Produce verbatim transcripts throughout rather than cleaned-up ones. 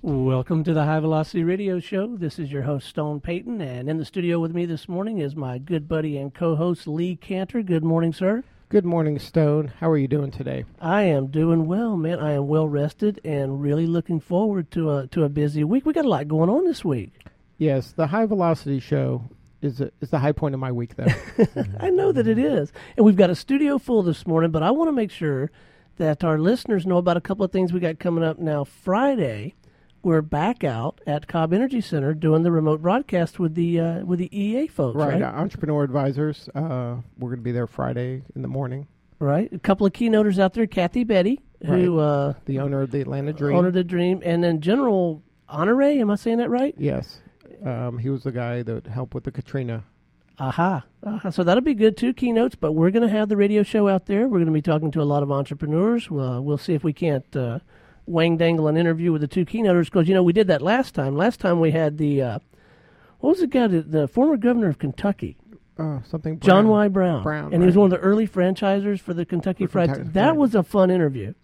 Welcome to the High Velocity Radio Show. This is your host, Stone Payton, and in the studio with me this morning is my good buddy and co-host, Lee Cantor. Good morning, sir. Good morning, Stone. How are you doing today? I am doing well, man. I am well rested and really looking forward to a to a busy week. We got a lot going on this week. Yes, the High Velocity Show is a, is the high point of my week, though. I know that it is. And we've got a studio full this morning, but I want to make sure that our listeners know about a couple of things we got coming up now. Friday, we're back out at Cobb Energy Center doing the remote broadcast with the uh, with the E A folks, right? Right, uh, Entrepreneur Advisors. Uh, we're going to be there Friday in the morning. Right. A couple of keynoters out there, Kathy Betty, who... Right. Uh, the owner of the Atlanta Dream. Owner of the Dream. And then General Honore, am I saying that right? Yes. Um, he was the guy that helped with the Katrina. Aha. Aha. So that'll be good, two keynotes, but we're going to have the radio show out there. We're going to be talking to a lot of entrepreneurs. We'll, we'll see if we can't... Uh, wang dangle an interview with the two keynoters, because, you know, we did that last time. Last time we had the, uh, what was the guy, the, the former governor of Kentucky? Uh, something Brown. John Y. Brown. Brown, and right. he was one of the early franchisers for the Kentucky For Fried. Kentucky that Fried. was a fun interview.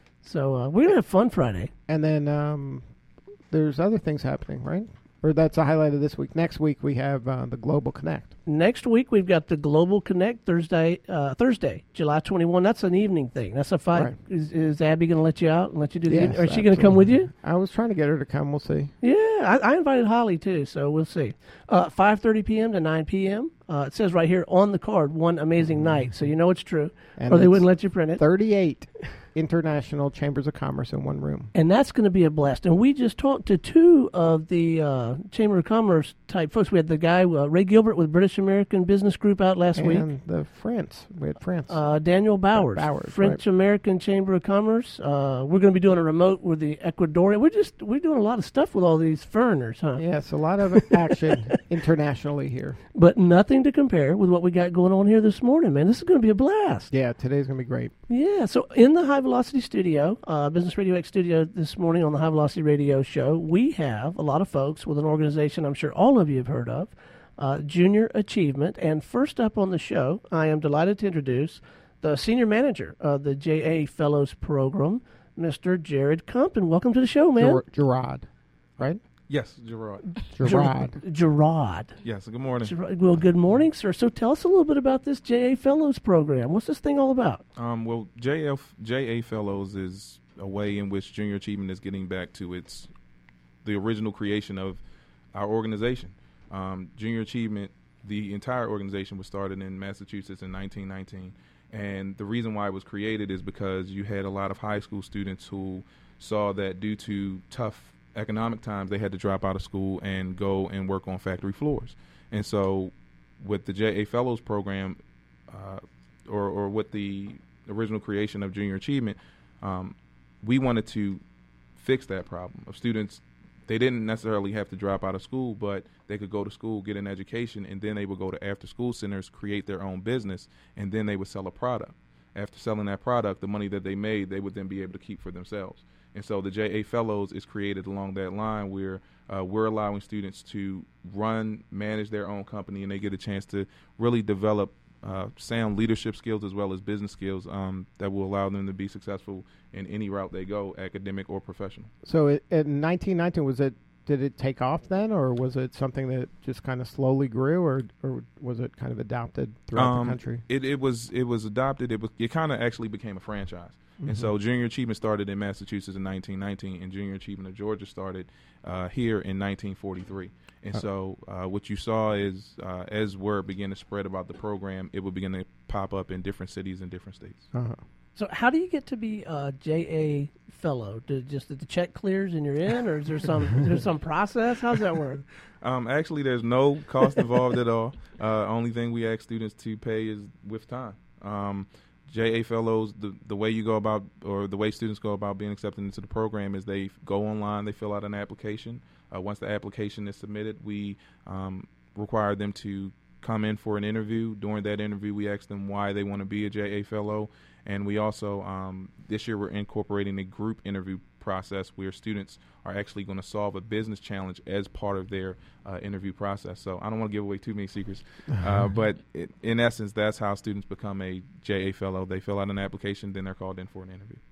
So uh, we're going to have fun Friday. And then um, there's other things happening, right? Or that's a highlight of this week. Next week we have uh, the Global Connect. Next week we've got the Global Connect Thursday, uh, Thursday, July twenty-first. That's an evening thing. That's a fight. Right. Is, is Abby going to let you out and let you do the Yes, evening? Or is she going to come with you? I was trying to get her to come. We'll see. Yeah, I, I invited Holly too, so we'll see. Uh, five thirty p.m. to nine p.m. Uh, it says right here on the card, one amazing night, so you know it's true, And or they it's wouldn't let you print it. thirty-eight international chambers of commerce in one room. And that's going to be a blast. And we just talked to two of the uh, Chamber of Commerce type folks. We had the guy, uh, Ray Gilbert with British American Business Group out last week. And the France. We had France. Uh, Daniel Bowers, Bowers, French right. American Chamber of Commerce. Uh, we're going to be doing a remote with the Ecuadorian. We're just we're doing a lot of stuff with all these foreigners, huh? Yes, a lot of action internationally here. But nothing to compare with what we got going on here this morning, man. This is going to be a blast. Yeah, today's going to be great. Yeah, so in the High Velocity studio, uh, Business Radio X studio this morning on the High Velocity Radio Show, we have a lot of folks with an organization I'm sure all of you have heard of, uh, Junior Achievement. And first up on the show, I am delighted to introduce the senior manager of the J A Fellows Program, Mister Jared Compton. Welcome to the show, man. Ger- Gerard, right? Yes, Gerard. Gerard. Gerard. Yes, good morning. Gerard. Well, good morning, sir. So tell us a little bit about this J A Fellows Program. What's this thing all about? Um, well, J F, J A Fellows is a way in which Junior Achievement is getting back to its the original creation of our organization. Um, Junior Achievement, the entire organization was started in Massachusetts in nineteen nineteen. And the reason why it was created is because you had a lot of high school students who saw that due to tough economic times, they had to drop out of school and go and work on factory floors. And so with the J A Fellows program, uh, or, or with the original creation of Junior Achievement, um, we wanted to fix that problem of students. They didn't necessarily have to drop out of school, but they could go to school, get an education, and then they would go to after-school centers, create their own business, and then they would sell a product. After selling that product, the money that they made, they would then be able to keep for themselves. And so the J A Fellows is created along that line where uh, we're allowing students to run, manage their own company, and they get a chance to really develop uh, sound leadership skills as well as business skills um, that will allow them to be successful in any route they go, academic or professional. So it, in nineteen nineteen, was it? Did it take off then, or was it something that just kind of slowly grew, or or was it kind of adopted throughout Um, the country? It, it was it was adopted. It was it kind of actually became a franchise. Mm-hmm. And so Junior Achievement started in Massachusetts in nineteen nineteen, and Junior Achievement of Georgia started uh, here in nineteen forty-three. And Uh. so uh, what you saw is uh, as word began to spread about the program, it would begin to pop up in different cities and different states. Uh-huh. So how do you get to be a J A fellow? Do just that the check clears and you're in, or is there some is there some process? How's that work? Um, actually, there's no cost involved at all. Uh, only thing we ask students to pay is with time. Um, J A Fellows, the, the way you go about, or the way students go about being accepted into the program is they go online, they fill out an application. Uh, once the application is submitted, we um, require them to come in for an interview. During that interview, we ask them why they want to be a J A Fellow. And we also, um, this year, we're incorporating a group interview process where students are actually going to solve a business challenge as part of their uh, interview process. So I don't want to give away too many secrets, uh, but it, in essence, that's how students become a J A Fellow. They fill out an application, then they're called in for an interview.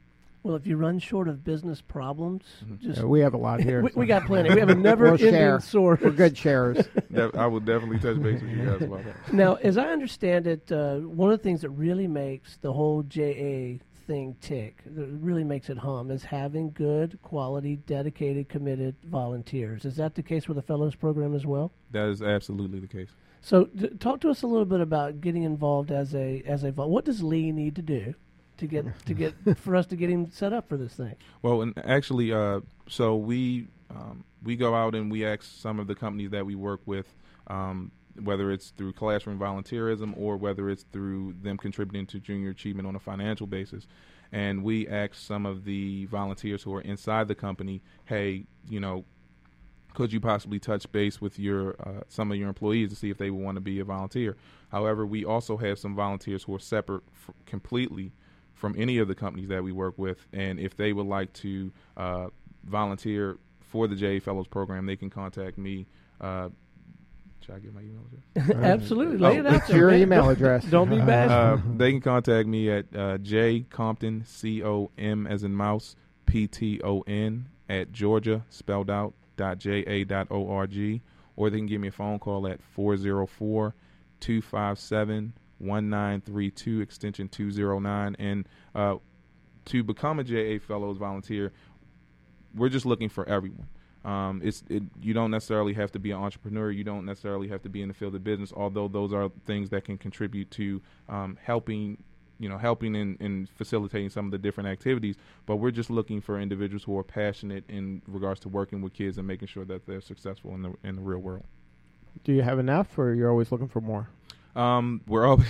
Well, if you run short of business problems, Mm-hmm. just Yeah, we have a lot here. we, so. we got plenty. We have a never-ending share. source. We're good sharers. Def- I will definitely touch base with you guys about that. Now, as I understand it, uh, one of the things that really makes the whole J A thing tick, that really makes it hum, is having good, quality, dedicated, committed volunteers. Is that the case with the Fellows Program as well? That is absolutely the case. So, d- talk to us a little bit about getting involved as a as a. vol- What does Lee need to do to get to get for us to get him set up for this thing? Well, and actually, uh, so we um, we go out and we ask some of the companies that we work with, um, whether it's through classroom volunteerism or whether it's through them contributing to junior achievement on a financial basis. And we ask some of the volunteers who are inside the company, hey, you know, could you possibly touch base with your uh, some of your employees to see if they would want to be a volunteer? However, we also have some volunteers who are separate f- completely from any of the companies that we work with, and if they would like to uh, volunteer for the J A Fellows Program, they can contact me. Uh, should I give my email address? Absolutely, lay Oh, it out It's there. your man. email Don't- address. Don't be bashful. Uh, they can contact me at uh, J Compton, C O M as in mouse, P T O N at Georgia, spelled out, dot J A dot O R G, or they can give me a phone call at four oh four, two five seven, one nine three two, extension two oh nine. And uh, to become a J A Fellows volunteer, we're just looking for everyone. Um, it's it, you don't necessarily have to be an entrepreneur. You don't necessarily have to be in the field of business, although those are things that can contribute to um, helping, you know, helping in, in facilitating some of the different activities. But we're just looking for individuals who are passionate in regards to working with kids and making sure that they're successful in the in the real world. Do you have enough, or you're always looking for more? Um, we're always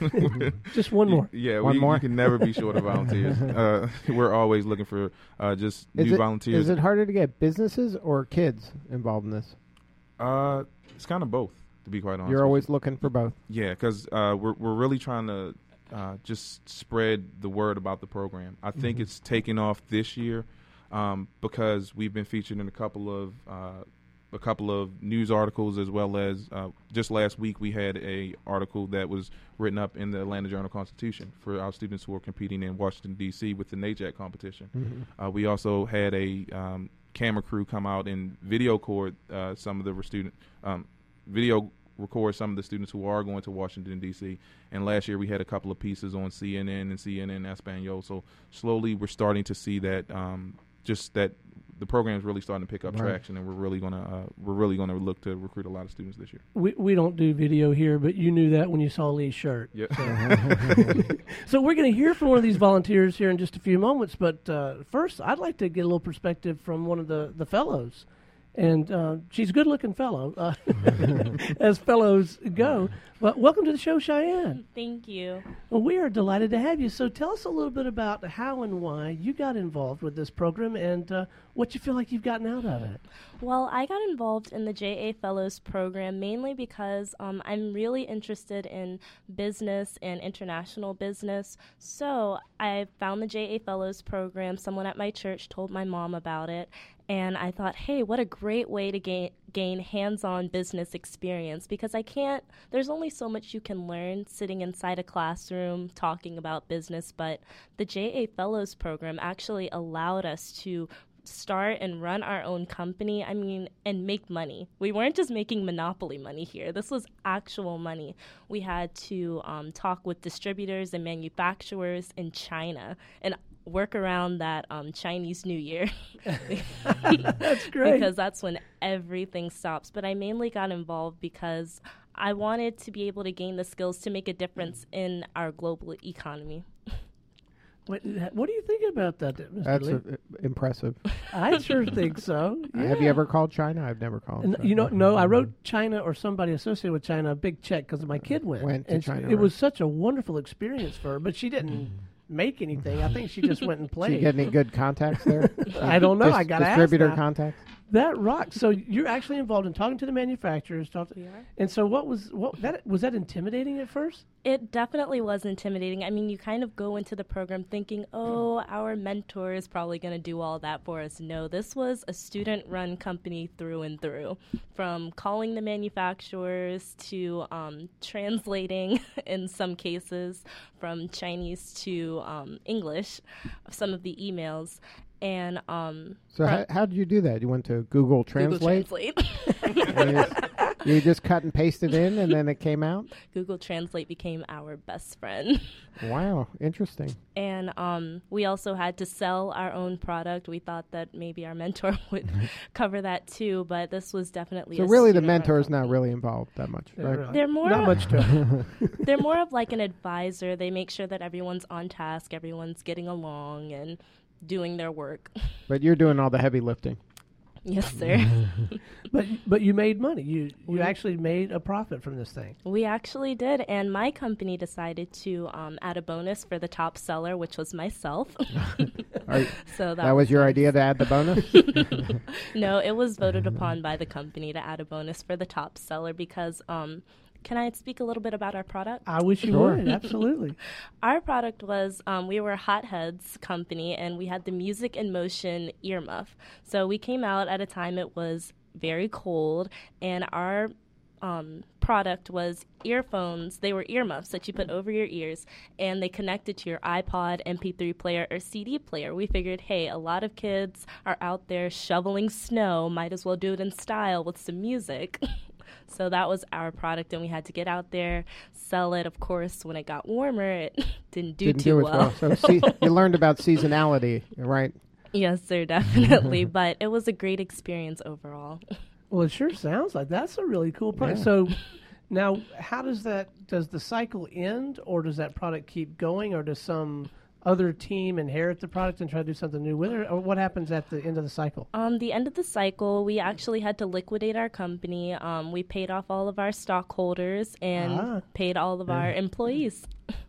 Just one more. Yeah, One we, more? you can never be short of volunteers. uh, we're always looking for uh, just Is new it, volunteers. is it harder to get businesses or kids involved in this? Uh, it's kind of both, to be quite honest. You're with always you. looking for both. Yeah, because uh, we're we're really trying to uh, just spread the word about the program. I think Mhm. it's taken off this year um, because we've been featured in a couple of uh, a couple of news articles, as well as uh, just last week we had a article that was written up in the Atlanta Journal-Constitution for our students who are competing in Washington D C with the NAJAC competition. Mhm. Uh, we also had a um, camera crew come out and video record uh, some of the student um, video record some of the students who are going to Washington D C. And last year we had a couple of pieces on C N N and C N N Espanol. So slowly we're starting to see that um, just that the program is really starting to pick up Right. traction, and we're really gonna uh, we're really gonna look to recruit a lot of students this year. We we don't do video here, but you knew that when you saw Lee's shirt. Yeah. So we're going to hear from one of these volunteers here in just a few moments. But uh, first, I'd like to get a little perspective from one of the, the fellows. And uh, she's a good-looking fellow, uh, as fellows go. But welcome to the show, Cheyenne. Thank you. Well, we are delighted to have you. So tell us a little bit about how and why you got involved with this program and uh, what you feel like you've gotten out of it. Well, I got involved in the J A Fellows program mainly because um, I'm really interested in business and international business. So I found the J A Fellows program. Someone at my church told my mom about it. And I thought, hey, what a great way to gain, gain hands-on business experience, because I can't, there's only so much you can learn sitting inside a classroom talking about business, but the J A Fellows program actually allowed us to start and run our own company, I mean, and make money. We weren't just making monopoly money here. This was actual money. We had to um, talk with distributors and manufacturers in China and work around that um, Chinese New Year. That's great. Because that's when everything stops. But I mainly got involved because I wanted to be able to gain the skills to make a difference in our global economy. What, what do you think about that, Mister That's Lee? uh, impressive. I sure think so. Have you Yeah. ever called China? I've never called. And, China. you know, no, I wrote China or somebody associated with China a big check because my kid went. Went to and she- China, It right. was such a wonderful experience for her, but she didn't make anything. I think she just went and Did you played. get any good contacts there? I don't know. Dis- I got to ask distributor now. contacts. That rocks. So you're actually involved in talking to the manufacturers. Talk to, We are. and so what was what that was that intimidating at first? It definitely was intimidating. I mean, you kind of go into the program thinking, oh, our mentor is probably going to do all that for us. No, this was a student-run company through and through, from calling the manufacturers to um, translating in some cases from Chinese to um, English, some of the emails. And um, So how, how did you do that? You went to Google Translate? Google Translate. And you, just, you just cut and pasted in, and then it came out? Google Translate became our best friend. Wow, interesting. And um, we also had to sell our own product. We thought that maybe our mentor would cover that too, but this was definitely So a really the student-run mentor is not company. really involved that much, Yeah, right? really. They're more Not much to it. they're more of like an advisor. They make sure that everyone's on task, everyone's getting along and doing their work. But you're doing all the heavy lifting. Yes, sir. But but you made money. You you We- actually made a profit from this thing. We actually did, and my company decided to um, add a bonus for the top seller, which was myself. Are- so that, That was your nice. idea to add the bonus? No, it was voted upon by the company to add a bonus for the top seller because, um, can I speak a little bit about our product? I wish you Sure. would. Absolutely. Our product was, um, we were a Hotheads company, and we had the Music in Motion earmuff. So we came out at a time it was very cold, and our um, product was earphones. They were earmuffs that you put over your ears, and they connected to your iPod, M P three player, or C D player. We figured, hey, a lot of kids are out there shoveling snow. Might as well do it in style with some music. So that was our product, and we had to get out there, sell it. Of course, when it got warmer, it didn't do Didn't too do as well. well. So see, you learned about seasonality, right? Yes, sir, definitely. But it was a great experience overall. Well, it sure sounds like that's a really cool product. Yeah. So now, how does that does the cycle end, or does that product keep going, or does some other team inherit the product and try to do something new with it, or what happens at the end of the cycle? Um, the end of the cycle, we actually had to liquidate our company. Um, we paid off all of our stockholders and Ah. paid all of our employees.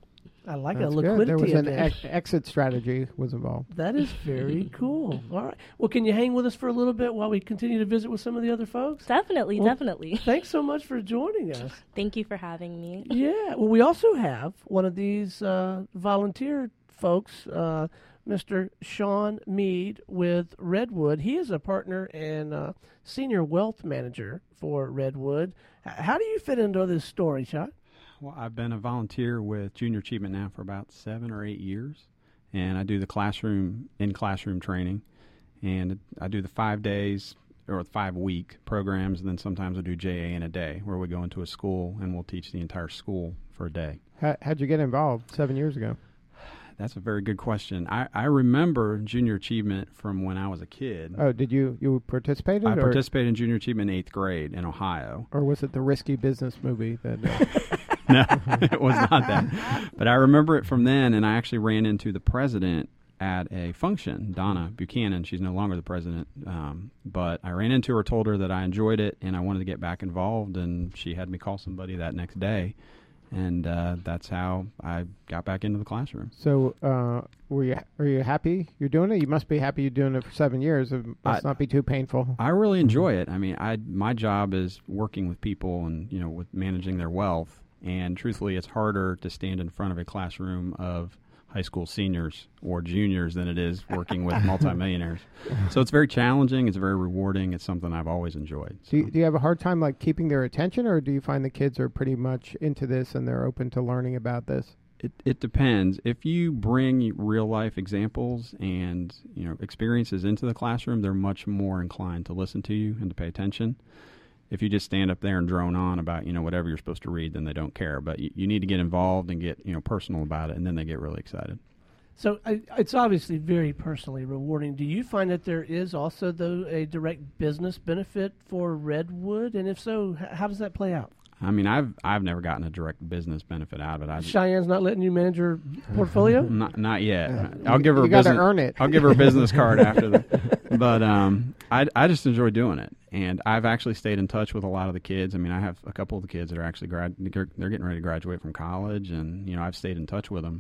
I like a That's good. There liquidity was an event. ex- exit strategy was involved. That is very cool. All right. Well, can you hang with us for a little bit while we continue to visit with some of the other folks? Definitely, Well- definitely. Thanks so much for joining us. Thank you for having me. Yeah. Well, we also have one of these uh, volunteer folks, uh, Mister Sean Mead with Redwood. He is a partner and uh, senior wealth manager for Redwood. H- how do you fit into this story, Sean? Well, I've been a volunteer with Junior Achievement now for about seven or eight years, and I do the classroom, in-classroom training, and I do the five days or five-week programs, and then sometimes I do J A in a day, where we go into a school and we'll teach the entire school for a day. How, how'd you get involved seven years ago? That's a very good question. I, I remember Junior Achievement from when I was a kid. Oh, did you you participated? I or, participated in Junior Achievement in eighth grade in Ohio. or was it the Risky Business movie that? Uh, No, it was not that. But I remember it from then, and I actually ran into the president at a function, Donna Buchanan. She's no longer the president, um, but I ran into her, told her that I enjoyed it, and I wanted to get back involved, and she had me call somebody that next day, and uh, that's how I got back into the classroom. so, uh, were you are you happy you're doing it? You must be happy you're doing it for seven years. It must I- not be too painful. I really enjoy it. I mean, I my job is working with people and, you know, with managing their wealth. And truthfully, it's harder to stand in front of a classroom of high school seniors or juniors than it is working with multimillionaires. So it's very challenging. It's very rewarding. It's something I've always enjoyed. Do you, So do you have a hard time like keeping their attention, or do you find the kids are pretty much into this and they're open to learning about this? it, it depends. If you bring real life examples and, you know, experiences into the classroom, they're much more inclined to listen to you and to pay attention. If you just stand up there and drone on about, you know, whatever you're supposed to read, then they don't care. But you, you need to get involved and get, you know, personal about it, and then they get really excited. So I, it's obviously very personally rewarding. Do you find that there is also, though, a direct business benefit for Redwood? And if so, h- how does that play out? I mean, I've I've never gotten a direct business benefit out of it. I Cheyenne's not letting you manage your portfolio? not not yet. Uh, I'll give her you a got to business. earn it. I'll give her a business card after the. But um, I I just enjoy doing it, and I've actually stayed in touch with a lot of the kids. I mean, I have a couple of the kids that are actually grad. They're they're getting ready to graduate from college, and you know, I've stayed in touch with them.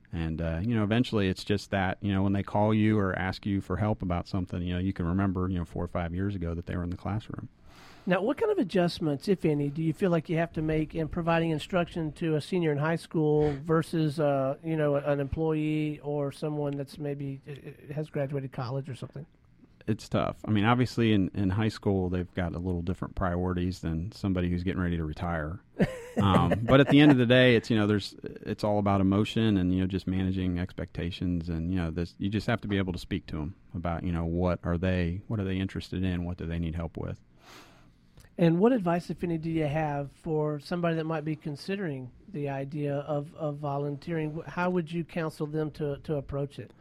And, uh, you know, eventually it's just that, you know, when they call you or ask you for help about something, you know, you can remember, you know, four or five years ago that they were in the classroom. Now, what kind of adjustments, if any, do you feel like you have to make in providing instruction to a senior in high school versus, uh, you know, an employee or someone that's maybe uh, has graduated college or something? It's tough. I mean, obviously in, in high school, they've got a little different priorities than somebody who's getting ready to retire. um, but at the end of the day, it's, you know, there's, it's all about emotion and, you know, just managing expectations. And, you know, this, you just have to be able to speak to them about, you know, what are they, what are they interested in? What do they need help with? And what advice, if any, do you have for somebody that might be considering the idea of, of volunteering? How would you counsel them to, to approach it?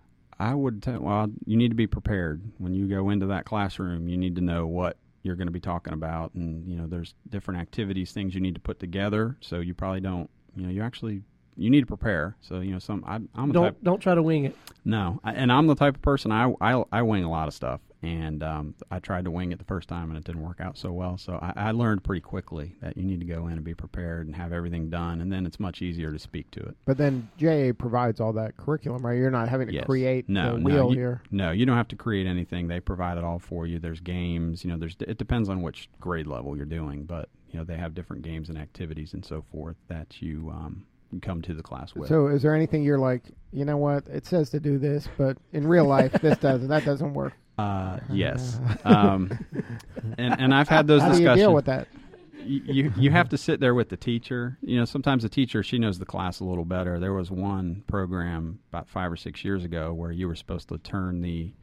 I would tell, well, you need to be prepared. When you go into that classroom, you need to know what you're going to be talking about. And, you know, there's different activities, things you need to put together. So you probably don't, you know, you actually, you need to prepare. So, you know, some, I, I'm a don't, type. Don't try to wing it. No. I, and I'm the type of person, I, I, I wing a lot of stuff. And um, I tried to wing it the first time, and it didn't work out so well. So I, I learned pretty quickly that you need to go in and be prepared and have everything done, and then it's much easier to speak to it. But then J A provides all that curriculum, right? You're not having to yes. create no, the no, wheel you, here. No, you don't have to create anything. They provide it all for you. There's games. You know, there's it depends on which grade level you're doing, but you know they have different games and activities and so forth that you um, come to the class with. So is there anything you're like, you know what, it says to do this, but in real life this doesn't, that doesn't work? Uh, yes. um, and, and I've had those How discussions. How do you deal with that? You, you have to sit there with the teacher. You know, sometimes the teacher, she knows the class a little better. There was one program about five or six years ago where you were supposed to turn the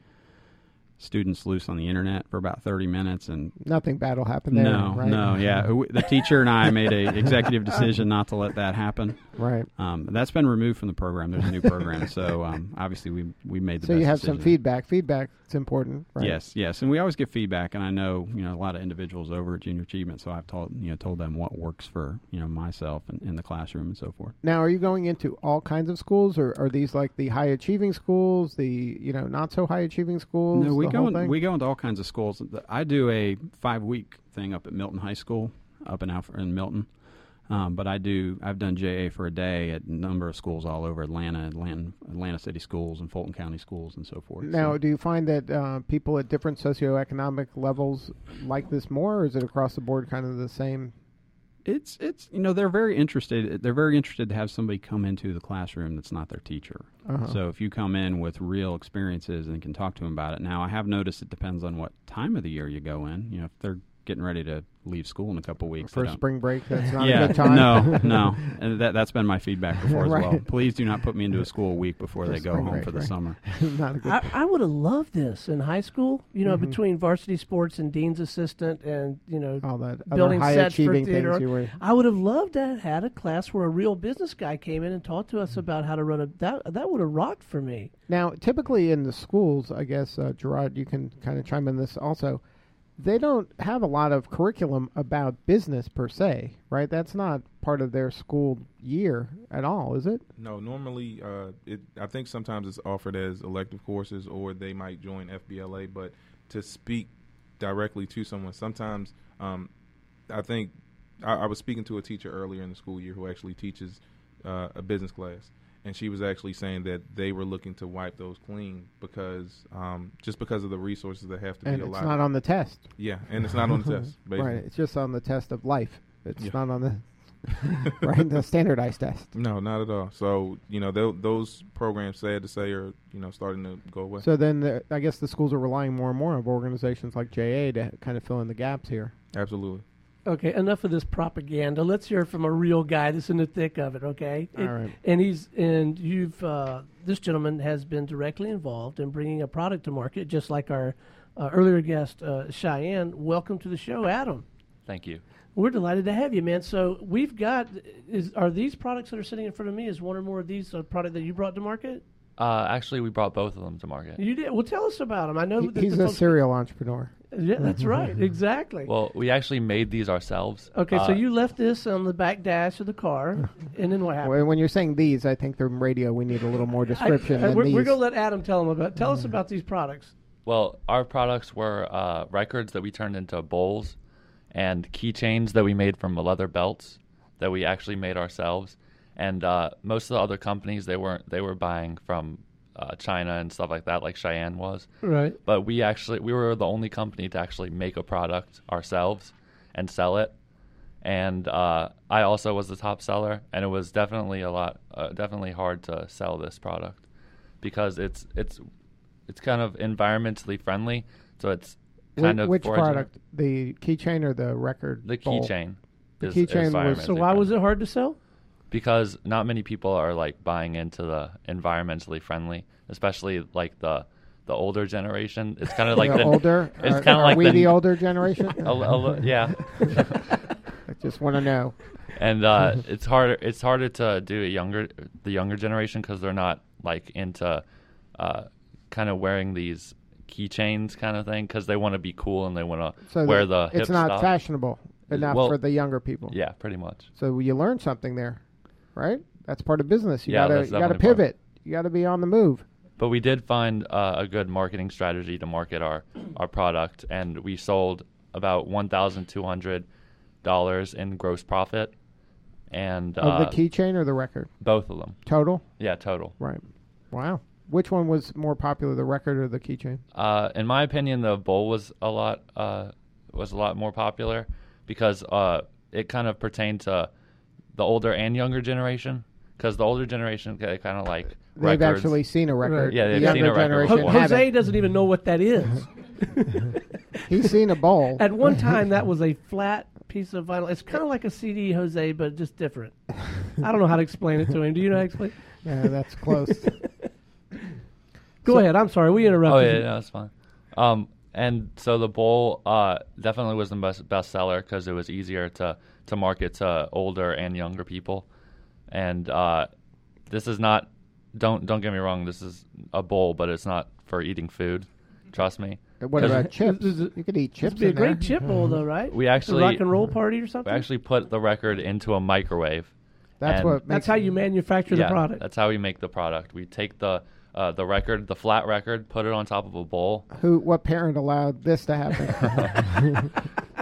students loose on the internet for about thirty minutes, and nothing bad will happen there. No, right? no, yeah. The teacher and I made a executive decision not to let that happen. Right. Um, that's been removed from the program. There's a new program, so um, obviously we we made the. So best you have decision. some feedback. Feedback is important, right? Yes, yes, and we always get feedback, and I know you know a lot of individuals over at Junior Achievement, so I've told you know told them what works for you know myself and in the classroom and so forth. Now, are you going into all kinds of schools, or are these like the high achieving schools, the you know not so high achieving schools? No, we the go whole in, thing? we go into all kinds of schools. I do a five week thing up at Milton High School, up in Alfred in Milton. Um, but I do. I've done J A for a day at a number of schools all over Atlanta, Atlanta, Atlanta City schools, and Fulton County schools, and so forth. Now, so. do you find that uh, people at different socioeconomic levels like this more, or is it across the board kind of the same? It's it's you know they're very interested. They're very interested to have somebody come into the classroom that's not their teacher. Uh-huh. So if you come in with real experiences and can talk to them about it. Now, I have noticed it depends on what time of the year you go in. You know, if they're getting ready to leave school in a couple of weeks for spring break, that's not yeah, a good time. no, no, and that that's been my feedback before right. as well. Please do not put me into a school a week before For they go spring home break, for the right. summer. Not a good. I, I would have loved this in high school, you know, Mhm. between varsity sports and dean's assistant and, you know, all that building other high sets for achieving theater. things you were. I would have loved to have had a class where a real business guy came in and talked to us about how to run a, that, that would have rocked for me. Now, typically in the schools, I guess, uh, Gerard, you can kind of chime in this also. They don't have a lot of curriculum about business per se, right? That's not part of their school year at all, is it? No, normally, uh, it. I think sometimes it's offered as elective courses, or they might join F B L A. But to speak directly to someone, sometimes um, I think I, I was speaking to a teacher earlier in the school year who actually teaches uh, a business class. And she was actually saying that they were looking to wipe those clean because um, just because of the resources that have to And be it's allotted. not on the test. Yeah, and it's not on the test, basically. Right, it's just on the test of life. It's Yeah. not on the right the standardized test. No, not at all. So, you know, th- those programs, sad to say, are, you know, starting to go away. So then the, I guess the schools are relying more and more on organizations like J A to kind of fill in the gaps here. Absolutely. Okay, enough of this propaganda. Let's hear from a real guy that's in the thick of it, okay? All It- right. And he's and you've uh, this gentleman has been directly involved in bringing a product to market, just like our uh, earlier guest uh, Cheyenne. Welcome to the show, Adam. Thank you. We're delighted to have you, man. So we've got is are these products that are sitting in front of me? Is one or more of these a product that you brought to market? Uh, actually, we brought both of them to market. You did. Well, tell us about them. I know He- that he's the a folks- serial entrepreneur. Yeah, that's right. Exactly. Well, we actually made these ourselves. Okay, Uh, so you left this on the back dash of the car, and then what happened? When when you're saying these, I think the radio, we need a little more I- description I- than we're, these. we're going to let Adam tell them about. Tell us about these products. Well, our products were uh, records that we turned into bowls and keychains that we made from leather belts that we actually made ourselves. and uh, most of the other companies they weren't they were buying from uh, China and stuff like that, like Cheyenne was. Right. But we actually we were the only company to actually make a product ourselves and sell it. And uh, I also was the top seller, and it was definitely a lot, uh, definitely hard to sell this product because it's it's it's kind of environmentally friendly. So it's kind Wh- of which foraging- product? The keychain or the record? The bowl? keychain. The is- keychain is was- So environmentally why was friendly. it hard to sell? Because not many people are like buying into the environmentally friendly, especially like the the older generation. It's kind of like the, the older. It's Are- kind of are like we the, the older generation. a, a, yeah. I just want to know. And uh, it's harder. It's harder to do a younger, the younger generation because they're not like into uh, kind of wearing these keychains kind of thing because they want to be cool and they want to So wear the, the hip it's not stuff. fashionable enough Well, for the younger people. Yeah, pretty much. So you learned something there, right? That's part of business. You Yeah, gotta that's you gotta definitely part. pivot. You gotta be on the move. But we did find uh, a good marketing strategy to market our, our product, and we sold about one thousand two hundred dollars in gross profit, and Of uh, the keychain or the record? both of them. Total? Yeah, total. Right. Wow. Which one was more popular, the record or the keychain? Uh, in my opinion, the bowl was a lot uh, was a lot more popular because uh, it kind of pertained to the older and younger generation. Because the older generation, they kind of like They've records. actually seen a record. Right. Yeah, the they've younger seen a record generation before. Ho- haven't. Jose doesn't even know what that is. He's seen a bowl. At one time, that was a flat piece of vinyl. It's kind of like a C D, Jose, but just different. I don't know how to explain it to him. Do you know how to explain? Yeah, that's close. Go ahead. I'm sorry. We interrupted Oh yeah, you. no, that's fine. Um, and so the bowl uh, definitely was the best best seller because it was easier to to market to older and younger people. And uh, this is not don't don't get me wrong. This is a bowl, but it's not for eating food. Trust me. What Because about chips? This is- You could eat chips It'd be a in great there. chip bowl, though, right? We The actually rock and roll party or something. we actually put the record into a microwave. That's and what makes That's how you manufacture yeah, the product. that's how we make the product. We take the uh, the record, the flat record, put it on top of a bowl. Who? What parent allowed this to happen?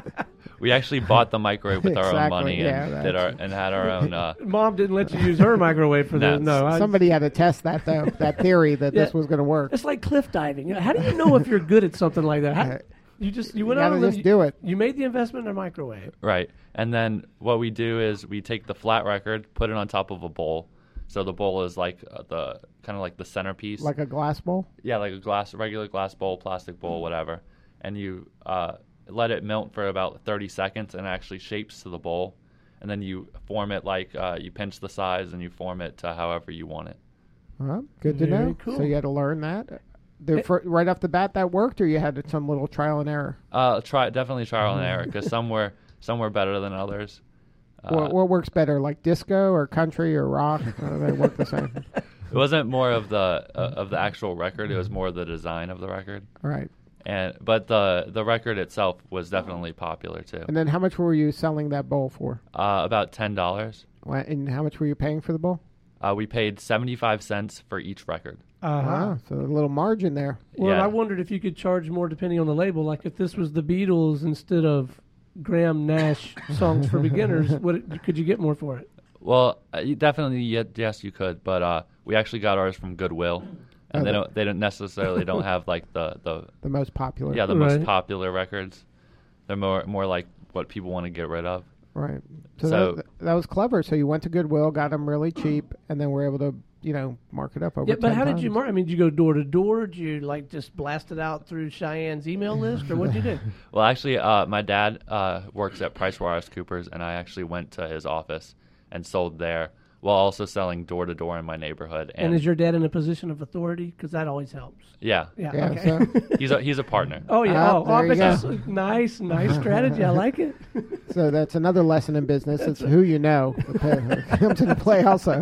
We actually bought the microwave with our own Exactly, money yeah, and did our and had our own. Uh, Mom didn't let you use her microwave for No, this. No, I, Somebody had to test that though. That theory that Yeah. this was going to work. It's like cliff diving. You know, how do you know if you're good at something like that? How, Uh, you just you You went got out to and just you, do it. you made the investment in a microwave. Right. And then what we do is we take the flat record, put it on top of a bowl. So the bowl is like uh, the kind of like the centerpiece. Like a glass bowl. yeah, like a glass, regular glass bowl, plastic bowl, whatever. And you uh, let it melt for about thirty seconds and it actually shapes to the bowl. And then you form it like uh, you pinch the size and you form it to however you want it. Well, good to Very know. cool. So you had to learn that. The, Eh. fir- right off the bat, that worked, or you had to, some little trial and error. Uh, try definitely trial and error because some were some were better than others. Uh, what, what works better, like disco or country or rock? Uh, they work the same. It wasn't more of the uh, of the actual record; it was more the design of the record. All right. And but the the record itself was definitely popular too. And then how much were you selling that bowl for? Uh, about ten dollars. Wha- And how much were you paying for the bowl? Uh, we paid seventy five cents for each record. Uh-huh. Ah, so a little margin there. Well, Yeah. I wondered if you could charge more depending on the label. Like if this was the Beatles instead of Graham Nash songs for beginners, what it, could you get more for it? Well, uh, you definitely ye- yes you could, but uh, we actually got ours from Goodwill, and Oh, they the- don't they don't necessarily don't have like the, the The most popular. yeah the Right. most popular records. They're more more like what people want to get rid of. Right. So, So- that, that was clever. So you went to Goodwill, got them really cheap, and then were able to, you know, mark it up over Yeah, but ten how did you times. mark? I mean, did you go door to door? Did you like just blast it out through Cheyenne's email list, or what did you do? Well, actually, uh, my dad uh, works at PricewaterhouseCoopers, and I actually went to his office and sold there while also selling door to door in my neighborhood. And, And, is your dad in a position of authority? Because that always helps. yeah, Yeah. Yeah, okay. so, he's a he's a partner. oh yeah. Ah, oh, oh, I there you bet go. that's a nice, nice strategy. I like it. so that's another lesson in business. It's who you know that comes into play also.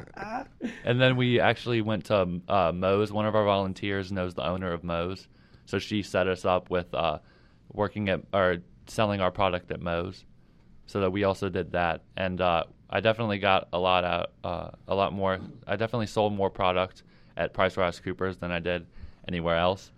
And then we actually went to uh, Moe's. One of our volunteers knows the owner of Moe's, so she set us up with uh, working at or selling our product at Moe's, so that we also did that. And uh, I definitely got a lot out, uh, a lot more. I definitely sold more product at PricewaterhouseCoopers than I did anywhere else.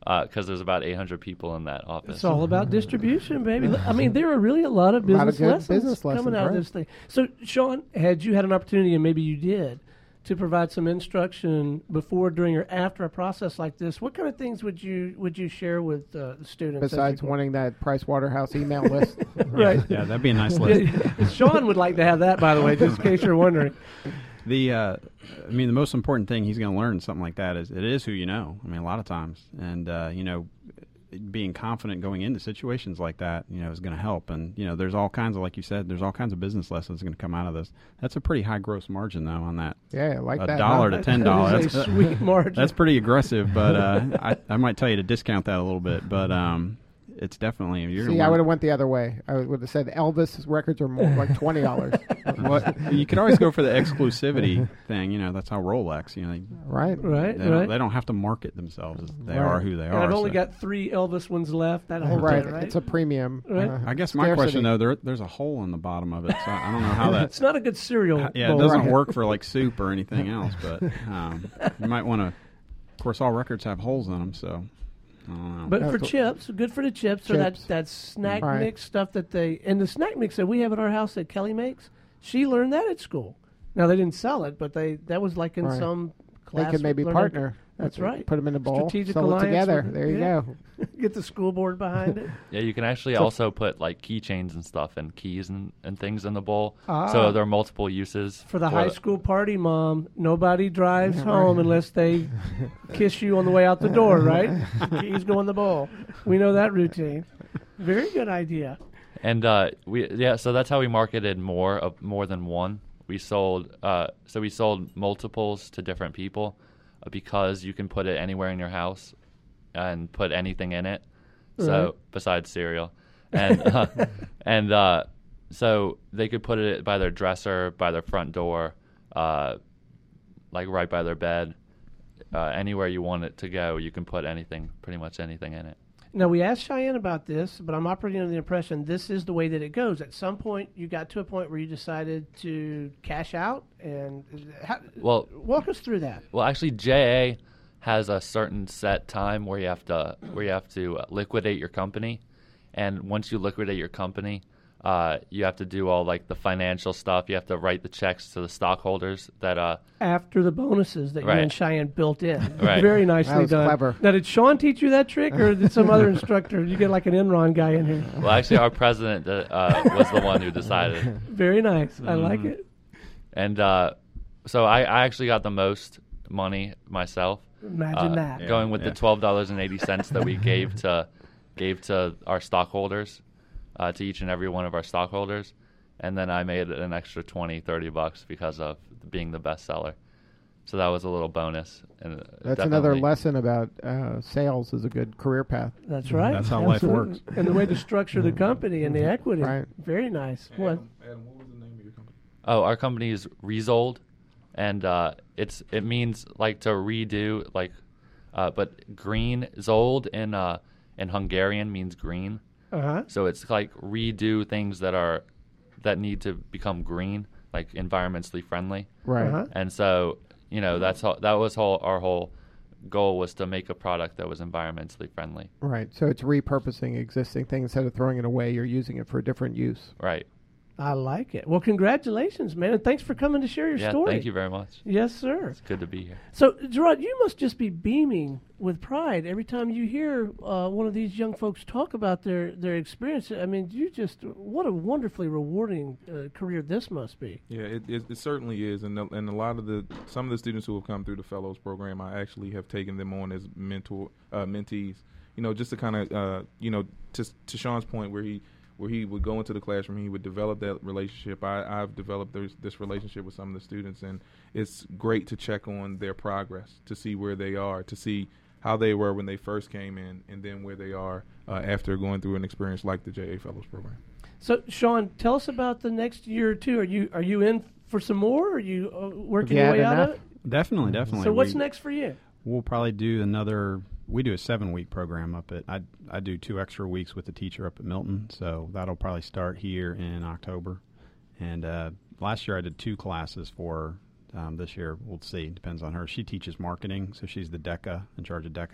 because there's about eight hundred people in that office. It's all about distribution, baby. Look, I mean, there are really a lot of A lot business of good lessons business coming lessons, out right. of this thing. So, Sean, had you had an opportunity, and maybe you did, to provide some instruction before, during, or after a process like this, what kind of things would you would you share with uh, the students? as Besides you- wanting that Price Waterhouse email list. right? Yeah, that'd be a nice list. Yeah, Sean would like to have that, by the way, just in case you're wondering. The, uh, I mean, the most important thing he's going to learn in something like that is it is who you know. I mean, a lot of times, and uh, you know, being confident going into situations like that, you know, is going to help. And you know, there's all kinds of, like you said, there's all kinds of business lessons going to come out of this. That's a pretty high gross margin, though, on that. Yeah, like a that. dollar huh? to ten dollars. That is a sweet margin. That's pretty aggressive, but uh, I, I might tell you to discount that a little bit. But um, it's definitely you're See, gonna I would learn- have went the other way. I would have said Elvis records are more like twenty dollars. Well, you could always go for the exclusivity thing. You know, that's how Rolex. You know, they, Right. right, they, don't, right. they don't have to market themselves. As they Right. are who they And are. I've only so- got three Elvis ones left. That whole Right. time, right? It's a premium. Right. uh, I guess my scarcity. question though, there, there's a hole in the bottom of it, so I don't know how that. It's not a good cereal. Yeah, it bowl. doesn't Right. work for like soup or anything else. But um, you might want to. Of course, all records have holes in them, so I don't know. But That's for what- chips, good for the chips, or that Chips. that snack Right. mix stuff that they and the snack mix that we have at our house that Kelly makes. She learned that at school. Now they didn't sell it, but they that was like in Right. some They class. could maybe learned- partner. That's right. Put them in a bowl. Strategic sell alliance it together. with- There you yeah. go. Get the school board behind it. Yeah, you can actually So- also put like keychains and stuff and keys and, and things in the bowl. Ah. So there are multiple uses For the high it. school party, Mom, nobody drives Yeah, home right. unless they kiss you on the way out the door, right? Keys go in the bowl. We know that routine. Very good idea. And uh, we yeah, so that's how we marketed more of more than one. We sold uh, so we sold multiples to different people uh, because you can put it anywhere in your house and put anything in it. So Right. besides cereal, and uh, and uh, so they could put it by their dresser, by their front door, uh, like right by their bed, uh, anywhere you want it to go. You can put anything, pretty much anything in it. Now, we asked Cheyenne about this, but I'm operating under the impression this is the way that it goes. At some point, you got to a point where you decided to cash out, and how, Well, walk us through that. Well, actually, J A has a certain set time where you have to where you have to uh, liquidate your company, and once you liquidate your company, uh, you have to do all like the financial stuff. You have to write the checks to the stockholders that uh, After the bonuses that you Right. and Cheyenne built in. Right. Very nicely That was done. clever. Now, did Sean teach you that trick, or did some other instructor? You get like an Enron guy in here. well, actually, our president uh, was the one who decided, Very nice. I like Mm-hmm. it. and uh, so I, I actually got the most money myself. Imagine uh, that. Yeah. going with the twelve dollars and eighty cents that we gave to gave to our stockholders, uh, to each and every one of our stockholders, and then I made an extra twenty, thirty bucks because of being the best seller. So that was a little bonus. And uh, That's another definitely- lesson about uh, sales is a good career path. That's right. That's how life Absolutely. works. And the way to structure the company and the equity. Right. Very nice. What? Adam, Adam, what was the name of your company? Oh, our company is Resold, and uh, it's it means like to redo, like, uh, but green Zold in uh, in Hungarian means green. Uh huh. So it's like redo things that are that need to become green, like environmentally friendly. Right. Uh-huh. And so, you know, that's how, that was whole, our whole goal was to make a product that was environmentally friendly. Right. So it's repurposing existing things instead of throwing it away. You're using it for a different use. Right. I like it. Well, congratulations, man, and thanks for coming to share your Yeah, story. thank you very much. Yes, sir. It's good to be here. So, Gerard, you must just be beaming with pride every time you hear uh, one of these young folks talk about their, their experience. I mean, you just, what a wonderfully rewarding uh, career this must be. Yeah, it, it, it certainly is, and the, and a lot of the some of the students who have come through the fellows program, I actually have taken them on as mentor uh, mentees. You know, just to kind of uh, you know, to to Sean's point, where he where he would go into the classroom, he would develop that relationship. I, I've developed this, this relationship with some of the students, and it's great to check on their progress, to see where they are, to see how they were when they first came in, and then where they are uh, after going through an experience like the J A Fellows program. So, Sean, tell us about the next year or two. Are you are you in for some more? Or are you uh, working you your way had out of enough? it? Definitely, definitely. So, what's We- next for you? We'll probably do another. We do a seven-week program up at. I I do two extra weeks with the teacher up at Milton, so that'll probably start here in October. And uh, last year I did two classes for her. Um, this year we'll see. Depends on her. She teaches marketing, so she's the DECA in charge of DECA.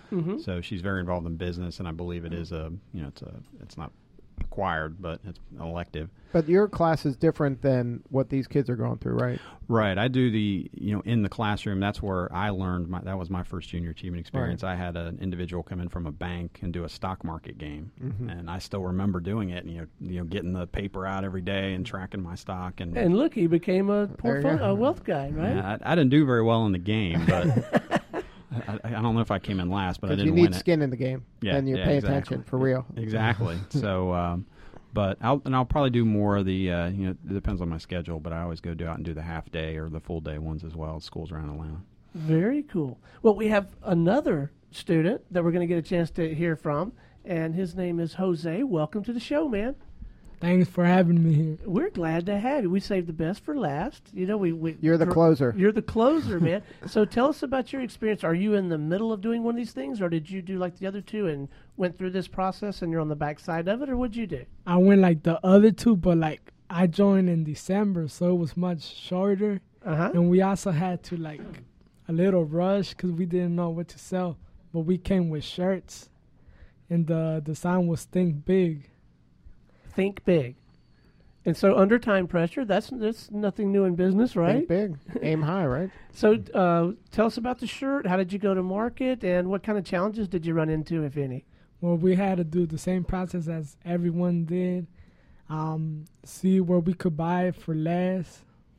Mhm. So she's very involved in business, and I believe it is a you know it's a it's not required, but it's an elective. But your class is different than what these kids are going through, right? Right. I do the, you know, in the classroom, that's where I learned, my, that was my first junior achievement experience. Right. I had an individual come in from a bank and do a stock market game. Mhm. And I still remember doing it, and, you know, you know, getting the paper out every day and tracking my stock. And, And look, he became a There you portfolio, go. a wealth guy, right? yeah, I, I didn't do very well in the game, but I, I don't know if I came in last, but I Because you didn't need win it. skin in the game, Yeah, and you yeah, pay exactly. attention for real. Exactly. So, um, but I'll and I'll probably do more of the uh, you know it depends on my schedule, but I always go do out and do the half day or the full day ones as well. Schools around Atlanta. Very cool. Well, we have another student that we're going to get a chance to hear from, and his name is Jose. Welcome to the show, man. Thanks for having me here. We're glad to have you. We saved the best for last. You know, we, we You're the dr- closer. You're the closer, man. So tell us about your experience. Are you in the middle of doing one of these things, or did you do like the other two and went through this process and you're on the back side of it, or what'd you do? I went like the other two, but like I joined in December, so it was much shorter. Uh-huh. And we also had to like a little rush because we didn't know what to sell. But we came with shirts, and the design was Think Big. Think big. And so under time pressure, that's that's nothing new in business, right? Think big, aim high, right? So uh, tell us about the shirt. How did you go to market, and what kind of challenges did you run into, if any? Well, we had to do the same process as everyone did. Um, see where we could buy it for less.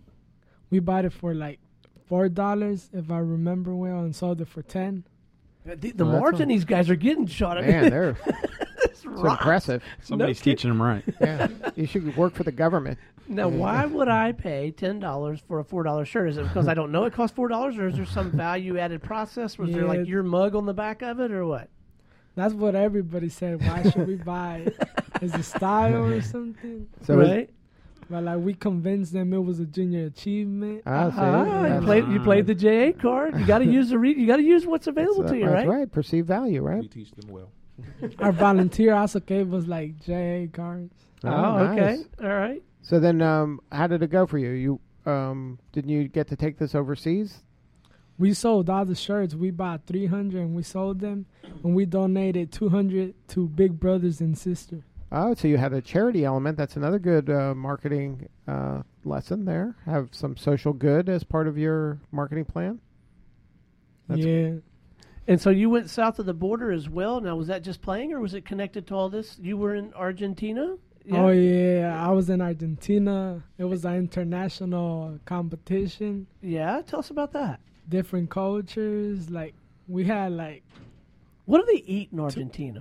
We bought it for like four dollars, if I remember well, and sold it for ten. The, the Well, that's margin a- these guys are getting shot. I Man, mean, they're it's it's rock. impressive. Somebody's No kid- teaching them right. Yeah, you should work for the government. Now, why would I pay ten dollars for a four dollar shirt? Is it because I don't know it costs four dollars, or is there some value added process? Was there Yeah. like your mug on the back of it, or what? That's what everybody said. Why should we buy it? Is it style or something? So is- right? But like we convinced them it was a junior achievement. Ah, see, Ah, you that's- played you played the J A card. You got to use the re- you got to use what's available that's, to you, that's right? right. Perceived value, right? We teach them well. Our volunteer also gave us like J A cards. Oh, nice. okay, all right. So then, um, how did it go for you? You um, didn't you get to take this overseas? We sold all the shirts. We bought three hundred and we sold them, and we donated two hundred to Big Brothers and Sisters. Oh, so you had a charity element. That's another good uh, marketing uh, lesson there. Have some social good as part of your marketing plan. That's- Yeah. And so you went south of the border as well. Now, was that just playing, or was it connected to all this? You were in Argentina. Oh yeah, I was in Argentina. It was an international competition. Yeah, tell us about that. Different cultures. Like we had like What do they eat in Argentina?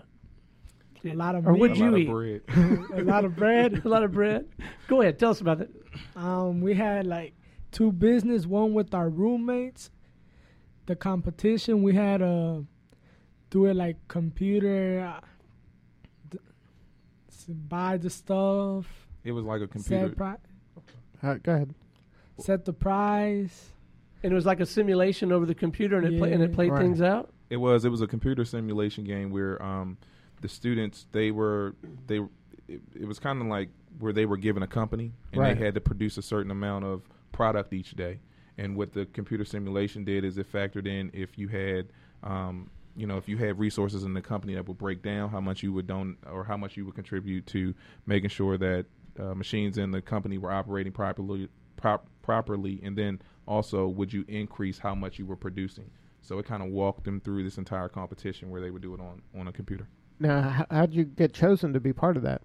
a lot of Or meat, what'd a you lot eat? of bread. a lot of bread. A lot of bread. Go ahead, tell us about it. Um, we had like two business, one with our roommates. The competition we had uh do it like computer, uh, d- s- buy the stuff, It was like a computer. set pri- Uh, go ahead. set the price. And it was like a simulation over the computer, and it play, and it Yeah. played Right. things out. It was. It was a computer simulation game where um, the students they were they. It, it was kind of like where they were given a company and Right. they had to produce a certain amount of product each day. And what the computer simulation did is it factored in if you had, um, you know, if you had resources in the company that would break down, how much you would don or how much you would contribute to making sure that uh, machines in the company were operating properly, prop, properly, and then also would you increase how much you were producing. So it kind of walked them through this entire competition where they would do it on, on a computer. Now, how how'd you get chosen to be part of that?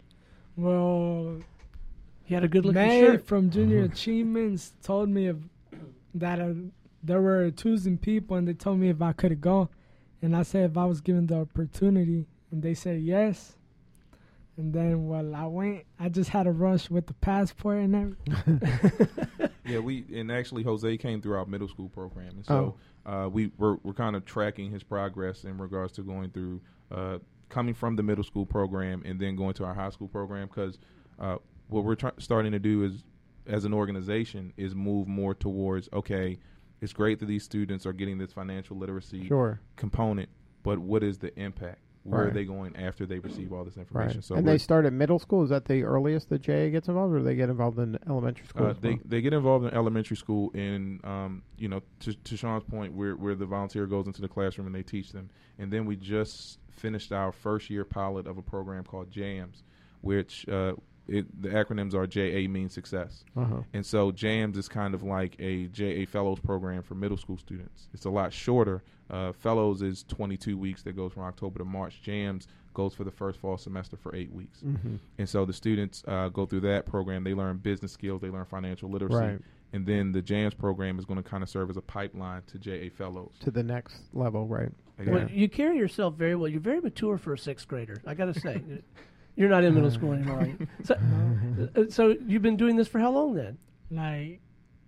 Well, He had a good looking May shirt. from Junior Achievements told me if, that uh, there were choosing people, and they told me if I could go, and I said if I was given the opportunity, and they said yes. And then, well, I went. I just had to rush with the passport and everything. Yeah, we and actually Jose came through our middle school program, and so uh, we we're, we're kind of tracking his progress in regards to going through uh, coming from the middle school program and then going to our high school program because uh, what we're try- starting to do is as an organization is move more towards okay, it's great that these students are getting this financial literacy Sure. component, but what is the impact? where Right. are they going after they receive all this information. Right. So and we're- they start at middle school. Is that the earliest the J A gets involved, or do they get involved in elementary school? Uh, as they well? they get involved in elementary school, and um, you know, to, to Sean's point, where where the volunteer goes into the classroom and they teach them, and then we just finished our first year pilot of a program called JAMS, which uh, it, the acronyms are J A means success, Uh-huh. and so JAMS is kind of like a J A Fellows program for middle school students. It's a lot shorter. Uh, Fellows is twenty-two weeks that goes from October to March. JAMS goes for the first fall semester for eight weeks. Mm-hmm. And so the students uh, go through that program. They learn business skills. They learn financial literacy. Right. And then the JAMS program is going to kind of serve as a pipeline to J A Fellows. To the next level, right? Exactly. Well, you carry yourself very well. You're very mature for a sixth grader. I got to say, you're not in middle school anymore. Are you? So, uh, so you've been doing this for how long then? Like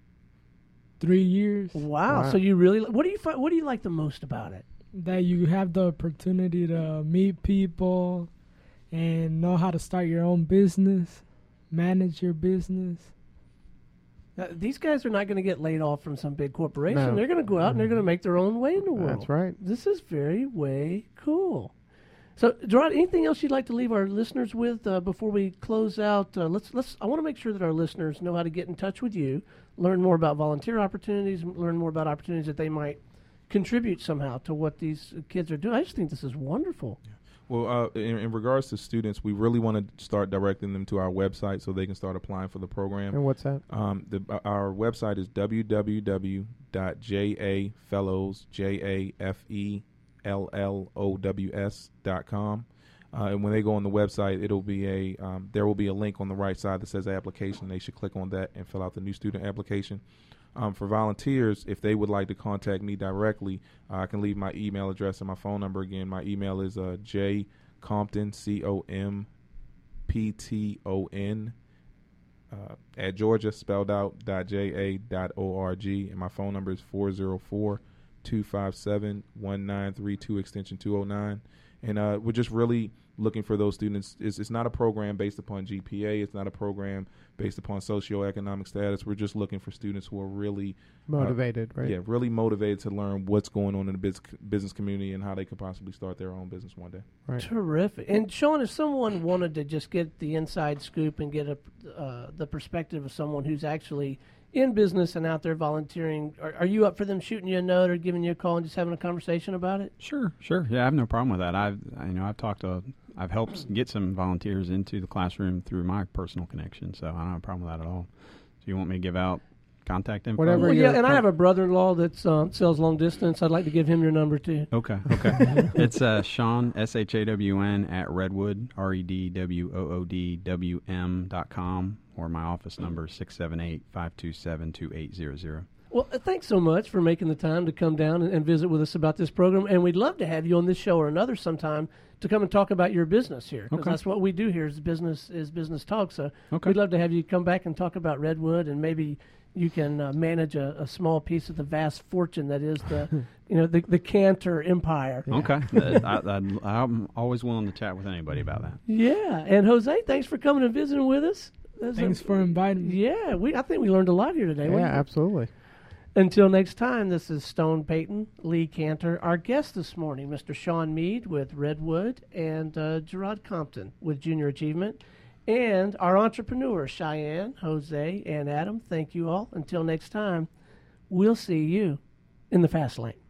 three years. Wow. Wow. So you really what do you fi- what do you like the most about it? That you have the opportunity to meet people and know how to start your own business, manage your business. Uh, these guys are not going to get laid off from some big corporation. No. They're going to go out and they're going to make their own way in the world. That's right. This is very way cool. So, Gerard, anything else you'd like to leave our listeners with uh, before we close out? Uh, let's let's. I want to make sure that our listeners know how to get in touch with you, learn more about volunteer opportunities, m- learn more about opportunities that they might contribute somehow to what these kids are doing. I just think this is wonderful. Well, uh, in, in regards to students, we really want to start directing them to our website so they can start applying for the program. And what's that? Um, the, uh, our website is w w w dot j a fellows, J A F E L L O W S dot com. Uh, and when they go on the website, it'll be a um, there will be a link on the right side that says application. They should click on that and fill out the new student application. Um, for volunteers, if they would like to contact me directly, uh, I can leave my email address and my phone number again. My email is uh, J Compton, C O M P T O N, uh, at Georgia, spelled out, dot J A dot O R G. And my phone number is four oh four, two five seven, one nine three two, extension two oh nine. And uh, we're just really looking for those students. It's, it's not a program based upon G P A. It's not a program based upon socioeconomic status. We're just looking for students who are really Motivated, uh, right? Yeah, really motivated to learn what's going on in the biz- business community and how they could possibly start their own business one day. Right. Terrific. And Sean, if someone wanted to just get the inside scoop and get a, uh, the perspective of someone who's actually in business and out there volunteering, are, are you up for them shooting you a note or giving you a call and just having a conversation about it? Sure, sure. Yeah, I have no problem with that. I've, I, you know, I've talked to, I've helped get some volunteers into the classroom through my personal connection, so I don't have a problem with that at all. So you want me to give out contact info? Whatever Well, your yeah, and I com- have a brother-in-law that um, sells long distance. I'd like to give him your number too. Okay, okay. It's uh, Sean, S H A W N, at Redwood, R E D W O O D W M dot com, or my office number, six seven eight, five two seven, two eight zero zero. Well, uh, thanks so much for making the time to come down and, and visit with us about this program. And we'd love to have you on this show or another sometime to come and talk about your business here. 'Cause Okay. that's what we do here is business is business talk. So Okay. we'd love to have you come back and talk about Redwood, and maybe you can uh, manage a, a small piece of the vast fortune that is the, you know, the, the Cantor empire. Okay. Uh, I, I, I'm always willing to chat with anybody about that. Yeah. And Jose, thanks for coming and visiting with us. That's a- Thanks for inviting me. Yeah, we. I think we learned a lot here today. What do Yeah, you think? absolutely. Until next time, this is Stone Payton, Lee Cantor. Our guest this morning, Mister Sean Mead with Redwood, and uh, Gerard Compton with Junior Achievement, and our entrepreneurs, Cheyenne, Jose, and Adam. Thank you all. Until next time, we'll see you in the fast lane.